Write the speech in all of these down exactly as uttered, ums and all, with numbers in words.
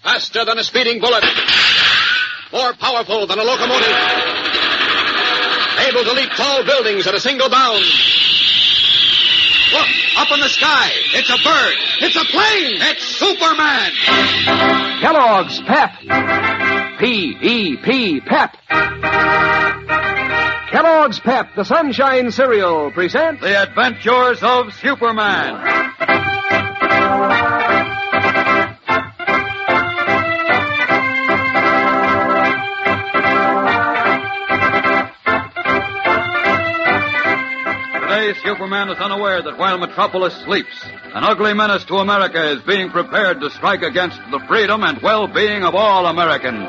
Faster than a speeding bullet. More powerful than a locomotive. Able to leap tall buildings at a single bound. Look, up in the sky. It's a bird. It's a plane. It's Superman. Kellogg's Pep. P E P, Pep. Kellogg's Pep, the Sunshine Cereal, presents The Adventures of Superman. Today, Superman is unaware that while Metropolis sleeps, an ugly menace to America is being prepared to strike against the freedom and well-being of all Americans.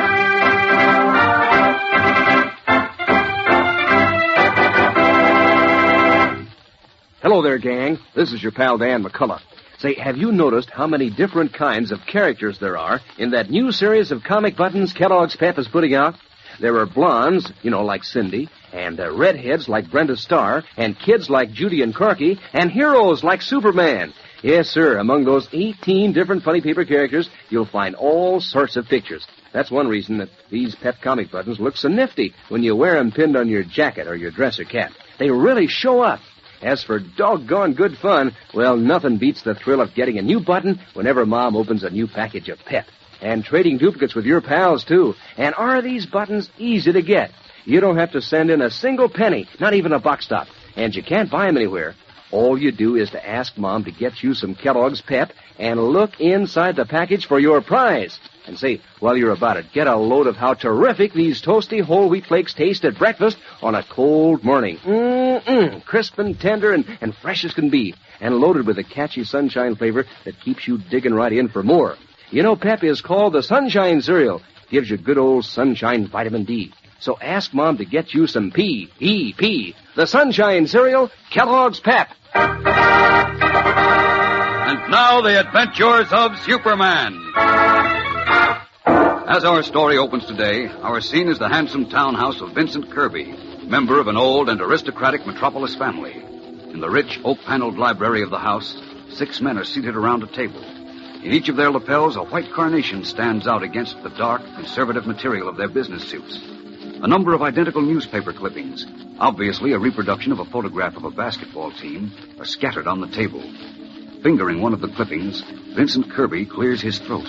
Hello there, gang. This is your pal Dan McCullough. Say, have you noticed how many different kinds of characters there are in that new series of comic buttons Kellogg's Pep is putting out? There are blondes, you know, like Cindy, and uh, redheads like Brenda Starr, and kids like Judy and Corky, and heroes like Superman. Yes, sir, among those eighteen different funny paper characters, you'll find all sorts of pictures. That's one reason that these Pep comic buttons look so nifty when you wear them pinned on your jacket or your dress or cap. They really show up. As for doggone good fun, well, nothing beats the thrill of getting a new button whenever Mom opens a new package of Pep. And trading duplicates with your pals, too. And are these buttons easy to get? You don't have to send in a single penny, not even a box stop. And you can't buy them anywhere. All you do is to ask Mom to get you some Kellogg's Pep and look inside the package for your prize. And say, while you're about it, get a load of how terrific these toasty whole wheat flakes taste at breakfast on a cold morning. Mmm, crisp and tender and, and fresh as can be. And loaded with a catchy sunshine flavor that keeps you digging right in for more. You know, Pep is called the Sunshine Cereal. Gives you good old sunshine vitamin D. So ask Mom to get you some P E P, the Sunshine Cereal, Kellogg's Pep. And now, the adventures of Superman. As our story opens today, our scene is the handsome townhouse of Vincent Kirby, member of an old and aristocratic Metropolis family. In the rich oak-paneled library of the house, six men are seated around a table. In each of their lapels, a white carnation stands out against the dark, conservative material of their business suits. A number of identical newspaper clippings, obviously a reproduction of a photograph of a basketball team, are scattered on the table. Fingering one of the clippings, Vincent Kirby clears his throat.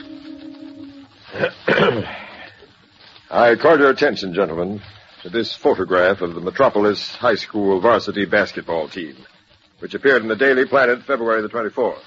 I call your attention, gentlemen, to this photograph of the Metropolis High School varsity basketball team, which appeared in the Daily Planet February the twenty-fourth.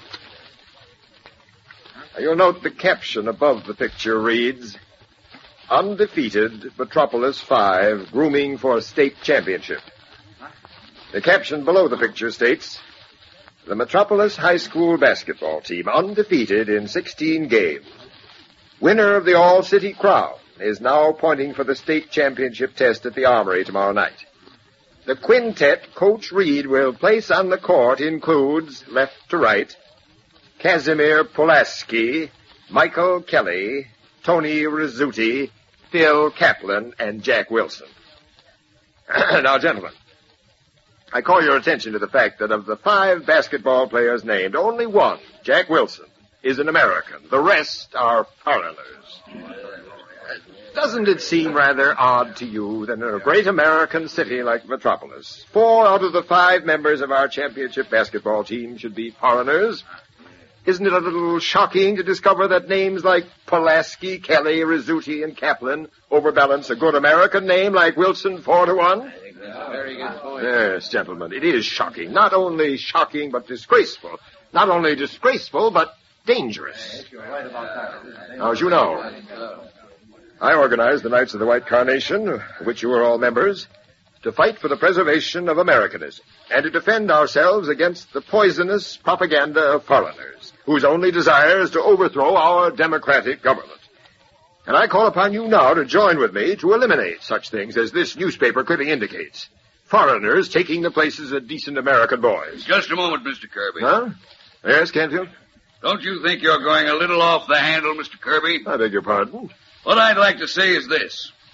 You'll note the caption above the picture reads, Undefeated Metropolis five grooming for a state championship. The caption below the picture states, The Metropolis High School basketball team undefeated in sixteen games. Winner of the All-City Crown is now pointing for the state championship test at the Armory tomorrow night. The quintet Coach Reed will place on the court includes, left to right, Casimir Pulaski, Michael Kelly, Tony Rizzuti, Phil Kaplan, and Jack Wilson. Now, gentlemen, I call your attention to the fact that of the five basketball players named, only one, Jack Wilson, is an American. The rest are foreigners. Doesn't it seem rather odd to you that in a great American city like Metropolis, four out of the five members of our championship basketball team should be foreigners? Isn't it a little shocking to discover that names like Pulaski, Kelly, Rizzuti, and Kaplan overbalance a good American name like Wilson four to one? Very good point. Yes, gentlemen, it is shocking. Not only shocking, but disgraceful. Not only disgraceful, but dangerous. Now, as you know, I organized the Knights of the White Carnation, of which you are all members, to fight for the preservation of Americanism and to defend ourselves against the poisonous propaganda of foreigners, whose only desire is to overthrow our democratic government. And I call upon you now to join with me to eliminate such things as this newspaper clipping indicates. Foreigners taking the places of decent American boys. Just a moment, Mister Kirby. Huh? Yes, Canfield? Don't you think you're going a little off the handle, Mister Kirby? I beg your pardon? What I'd like to say is this.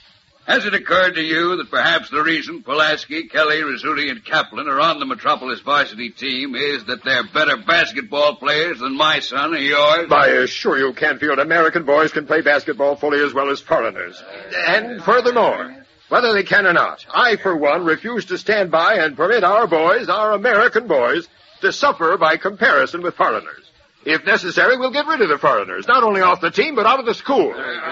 Has it occurred to you that perhaps the reason Pulaski, Kelly, Rizzuti, and Kaplan are on the Metropolis varsity team is that they're better basketball players than my son or yours? I assure you, Canfield, American boys can play basketball fully as well as foreigners. And furthermore, whether they can or not, I, for one, refuse to stand by and permit our boys, our American boys, to suffer by comparison with foreigners. If necessary, we'll get rid of the foreigners, not only off the team, but out of the school.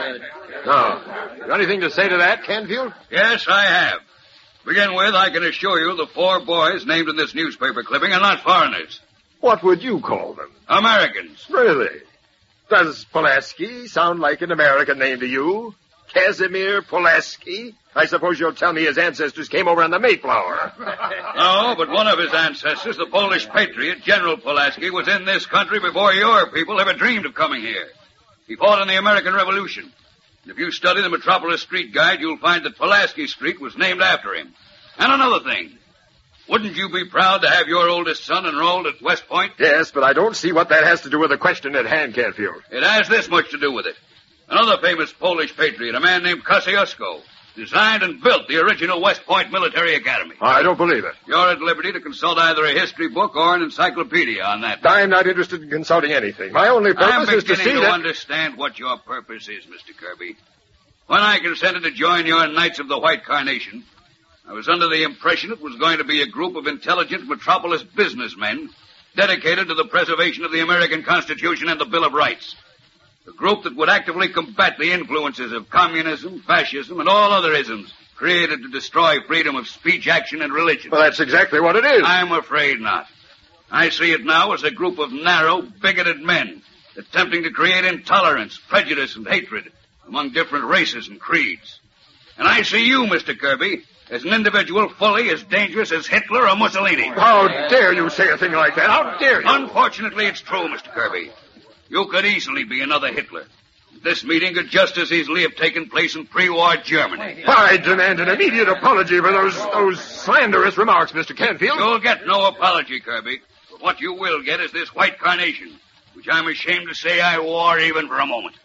Now, you got anything to say to that, Canfield? Yes, I have. To begin with, I can assure you the four boys named in this newspaper clipping are not foreigners. What would you call them? Americans. Really? Does Pulaski sound like an American name to you? Casimir Pulaski? I suppose you'll tell me his ancestors came over on the Mayflower. No, but one of his ancestors, the Polish patriot, General Pulaski, was in this country before your people ever dreamed of coming here. He fought in the American Revolution. And if you study the Metropolis Street Guide, you'll find that Pulaski Street was named after him. And another thing. Wouldn't you be proud to have your oldest son enrolled at West Point? Yes, but I don't see what that has to do with the question at hand, Canfield. It has this much to do with it. Another famous Polish patriot, a man named Kosciuszko, designed and built the original West Point Military Academy. I don't believe it. You're at liberty to consult either a history book or an encyclopedia on that. I'm not interested in consulting anything. My only purpose I'm is to see beginning to that... understand what your purpose is, Mister Kirby. When I consented to join your Knights of the White Carnation, I was under the impression it was going to be a group of intelligent metropolis businessmen dedicated to the preservation of the American Constitution and the Bill of Rights. A group that would actively combat the influences of communism, fascism, and all other isms created to destroy freedom of speech, action, and religion. Well, that's exactly what it is. I'm afraid not. I see it now as a group of narrow, bigoted men attempting to create intolerance, prejudice, and hatred among different races and creeds. And I see you, Mister Kirby, as an individual fully as dangerous as Hitler or Mussolini. How dare you say a thing like that? How dare you? Unfortunately, it's true, Mister Kirby. You could easily be another Hitler. This meeting could just as easily have taken place in pre-war Germany. I demand an immediate apology for those those slanderous remarks, Mister Canfield. You'll get no apology, Kirby. But what you will get is this white carnation, which I'm ashamed to say I wore even for a moment.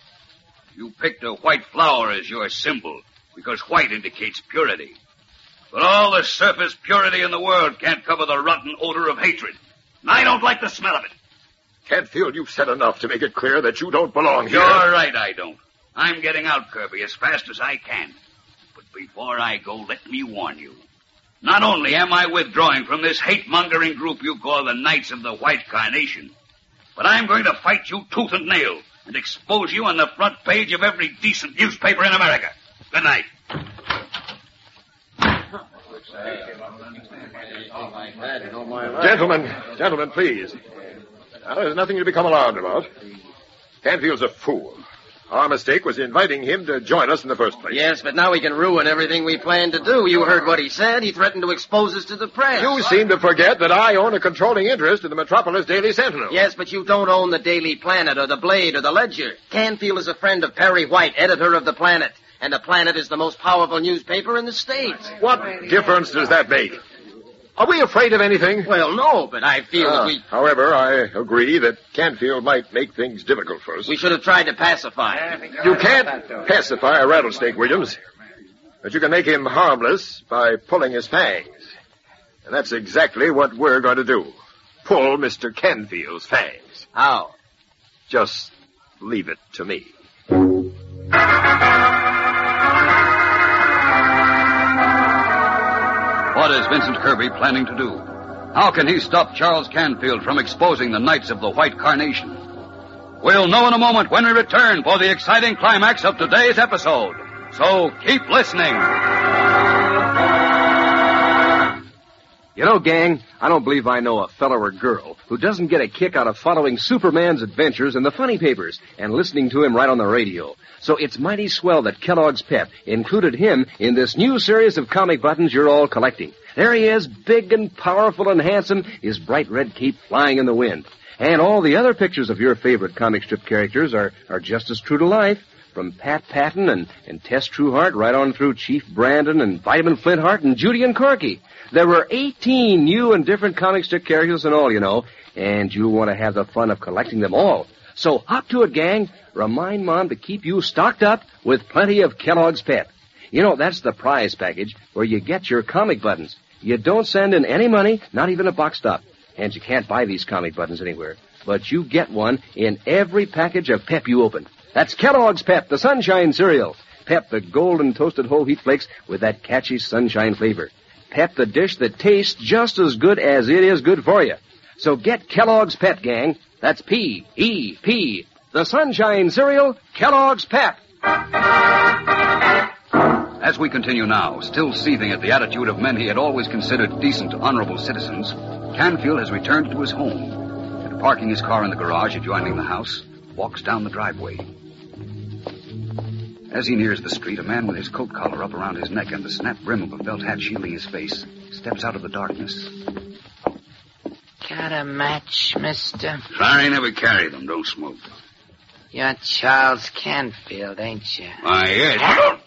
You picked a white flower as your symbol because white indicates purity. But all the surface purity in the world can't cover the rotten odor of hatred. And I don't like the smell of it. Canfield, you've said enough to make it clear that you don't belong here. You're right, I don't. I'm getting out, Kirby, as fast as I can. But before I go, let me warn you. Not only am I withdrawing from this hate-mongering group you call the Knights of the White Carnation, but I'm going to fight you tooth and nail and expose you on the front page of every decent newspaper in America. Good night. Gentlemen, gentlemen, please. Now, there's nothing to become alarmed about. Canfield's a fool. Our mistake was inviting him to join us in the first place. Yes, but now he can ruin everything we planned to do. You heard what he said. He threatened to expose us to the press. You seem to forget that I own a controlling interest in the Metropolis Daily Sentinel. Yes, but you don't own the Daily Planet or the Blade or the Ledger. Canfield is a friend of Perry White, editor of the Planet. And the Planet is the most powerful newspaper in the States. What difference does that make? Are we afraid of anything? Well, no, but I feel Ah, that we... However, I agree that Canfield might make things difficult for us. We should have tried to pacify him. You can't pacify a rattlesnake, Williams. But you can make him harmless by pulling his fangs. And that's exactly what we're going to do. Pull Mister Canfield's fangs. How? Just leave it to me. What is Vincent Kirby planning to do? How can he stop Charles Canfield from exposing the Knights of the White Carnation? We'll know in a moment when we return for the exciting climax of today's episode. So keep listening. You know, gang, I don't believe I know a fellow or girl who doesn't get a kick out of following Superman's adventures in the funny papers and listening to him right on the radio. So it's mighty swell that Kellogg's Pep included him in this new series of comic buttons you're all collecting. There he is, big and powerful and handsome, his bright red cape flying in the wind. And all the other pictures of your favorite comic strip characters are, are just as true to life. From Pat Patton and, and Tess Trueheart right on through Chief Brandon and Vitamin Flintheart and Judy and Corky. There were eighteen new and different comic strip characters and all, you know, and you want to have the fun of collecting them all. So hop to it, gang. Remind Mom to keep you stocked up with plenty of Kellogg's Pep. You know, that's the prize package where you get your comic buttons. You don't send in any money, not even a box stop. And you can't buy these comic buttons anywhere. But you get one in every package of Pep you open. That's Kellogg's Pep, the Sunshine Cereal. Pep, the golden toasted whole wheat flakes with that catchy sunshine flavor. Pep, the dish that tastes just as good as it is good for you. So get Kellogg's Pep, gang. That's P E P. The Sunshine Cereal, Kellogg's Pep. As we continue now, still seething at the attitude of men he had always considered decent, honorable citizens, Canfield has returned to his home and, parking his car in the garage adjoining the house, walks down the driveway. As he nears the street, a man with his coat collar up around his neck and the snap brim of a felt hat shielding his face steps out of the darkness. Got a match, mister? Sorry, never carry them. Don't smoke. You're Charles Canfield, ain't you? Why, yes.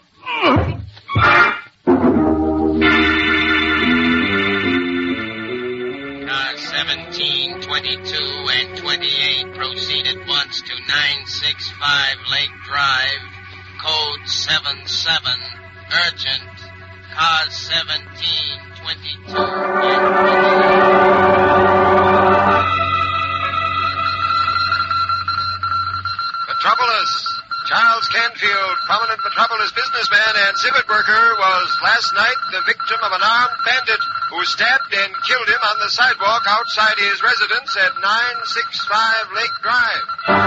Cars seventeen, twenty-two, and twenty-eight proceed at once to nine six five Lake Drive. Code seven seven. Urgent. Cars seventeen, twenty-two, and twenty-eight. Metropolis. Charles Canfield, prominent Metropolis businessman and civic worker, was last night the victim of an armed bandit who stabbed and killed him on the sidewalk outside his residence at nine sixty-five Lake Drive.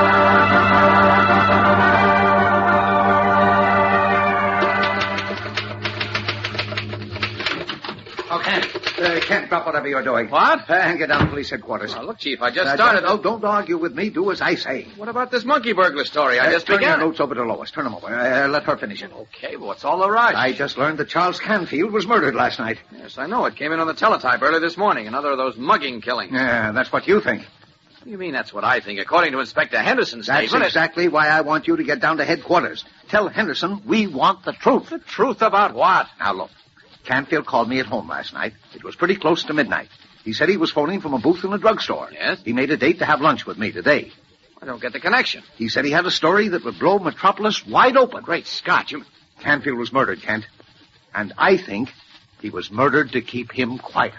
Okay. Uh, can't drop whatever you're doing. What? Uh, and get down to police headquarters. Oh, look, Chief, I just Uh, started. Don't, don't, don't argue with me. Do as I say. What about this monkey burglar story? I Uh, just turn began. your notes over to Lois. Turn them over. Uh, let her finish it. Okay, but what's all the rush? I just learned that Charles Canfield was murdered last night. Yes, I know. It came in on the teletype early this morning. Another of those mugging killings. Yeah, that's what you think. What do you mean that's what I think? According to Inspector Henderson's That's statement... exactly why I want you to get down to headquarters. Tell Henderson we want the truth. The truth about what? Now, look. Canfield called me at home last night. It was pretty close to midnight. He said he was phoning from a booth in a drugstore. Yes? He made a date to have lunch with me today. I don't get the connection. He said he had a story that would blow Metropolis wide open. Great Scott, you... Canfield was murdered, Kent. And I think he was murdered to keep him quiet.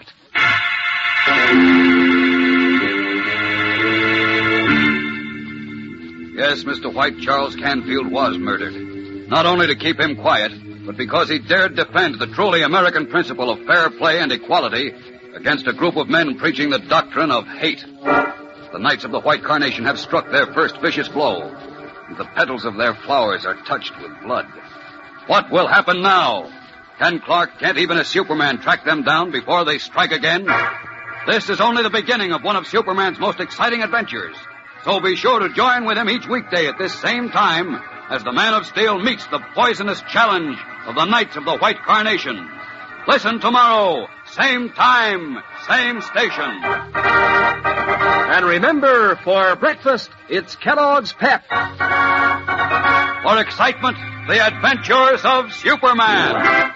Yes, Mister White, Charles Canfield was murdered. Not only to keep him quiet, but because he dared defend the truly American principle of fair play and equality against a group of men preaching the doctrine of hate. The Knights of the White Carnation have struck their first vicious blow, and the petals of their flowers are touched with blood. What will happen now? Can Clark Kent, even as Superman, track them down before they strike again? This is only the beginning of one of Superman's most exciting adventures. So be sure to join with him each weekday at this same time as the Man of Steel meets the poisonous challenge of the Knights of the White Carnation. Listen tomorrow, same time, same station. And remember, for breakfast, it's Kellogg's Pep. For excitement, the adventures of Superman.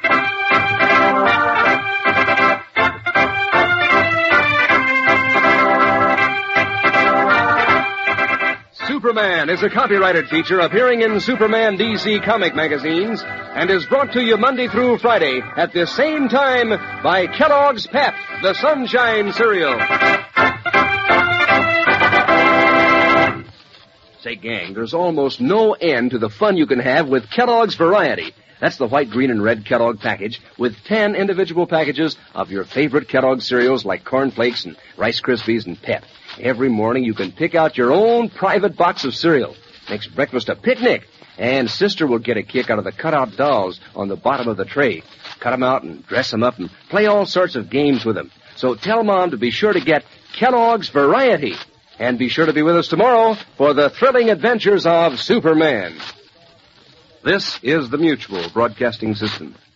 Superman is a copyrighted feature appearing in Superman D C comic magazines and is brought to you Monday through Friday at the same time by Kellogg's Pep, the Sunshine Cereal. Say, gang, there's almost no end to the fun you can have with Kellogg's Variety. That's the white, green, and red Kellogg package with ten individual packages of your favorite Kellogg cereals like Corn Flakes and Rice Krispies and Pep. Every morning you can pick out your own private box of cereal. Makes breakfast a picnic. And Sister will get a kick out of the cutout dolls on the bottom of the tray. Cut them out and dress them up and play all sorts of games with them. So tell Mom to be sure to get Kellogg's Variety. And be sure to be with us tomorrow for the thrilling adventures of Superman. This is the Mutual Broadcasting System.